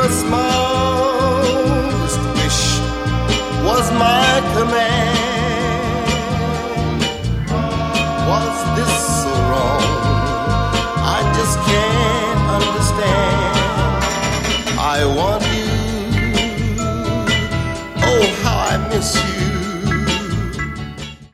the smallest wish was my command. Was this so wrong? I just can't understand. I want